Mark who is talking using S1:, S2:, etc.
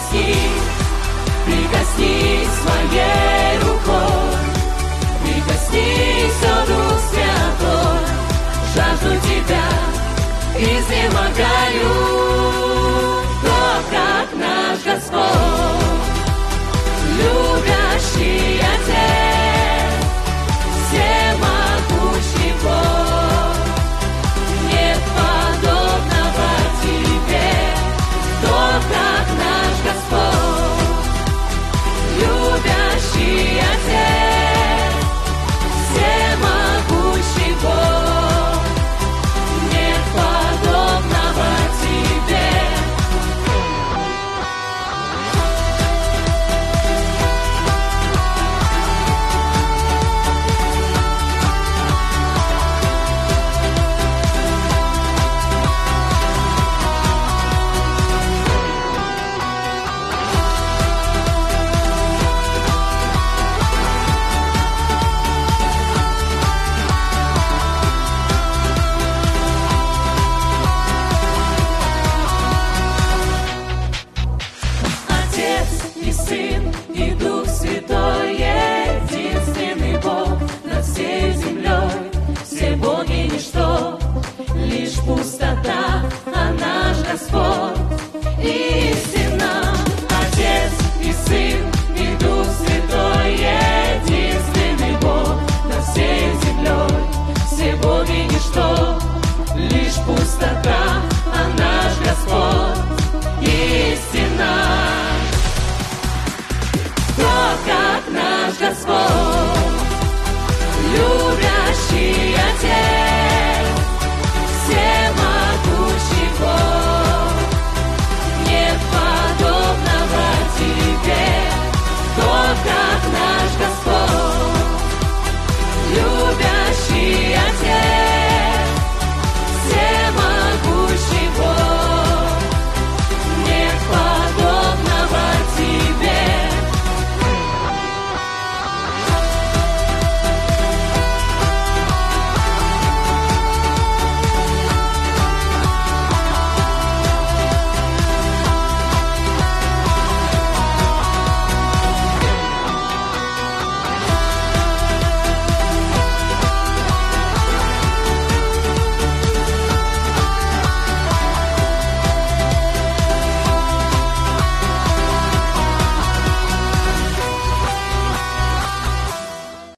S1: Прикоснись своей рукой, прикоснись, о Дух Святой, жажду Тебя, изнемогаю, кто как наш Господь, любящий Отец, всемогущий Бог, нет подобного Тебе, кто как наш Господь, любящий Отец, всемогущий Бог, нет подобного Тебе. Сын и Дух Святой, единственный Бог над всей землей. Все боги ничто, лишь пустота, а наш Господь истина. Отец и Сын и Дух Святой, единственный Бог над всей землей. Все боги ничто, лишь пустота, а наш Господь истина. Как наш Господь,